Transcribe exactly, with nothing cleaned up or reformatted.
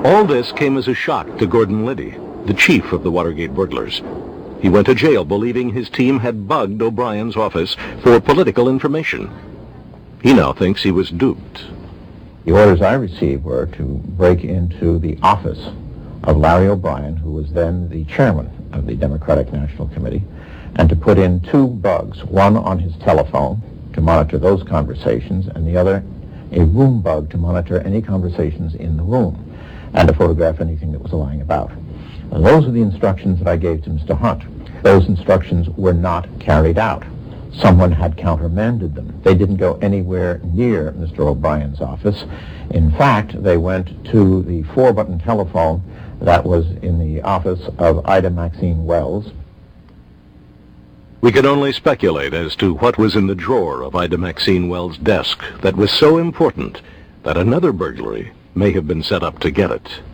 All this came as a shock to Gordon Liddy, the chief of the Watergate burglars. He went to jail believing his team had bugged O'Brien's office for political information. He now thinks he was duped. The orders I received were to break into the office of Larry O'Brien, who was then the chairman of the Democratic National Committee, and to put in two bugs, one on his telephone to monitor those conversations, and the other a room bug to monitor any conversations in the room, and to photograph anything that was lying about. And those are the instructions that I gave to Mister Hunt. Those instructions were not carried out. Someone had countermanded them. They didn't go anywhere near Mister O'Brien's office. In fact, they went to the four-button telephone that was in the office of Ida Maxine Wells. We can only speculate as to what was in the drawer of Ida Maxine Wells' desk that was so important that another burglary may have been set up to get it.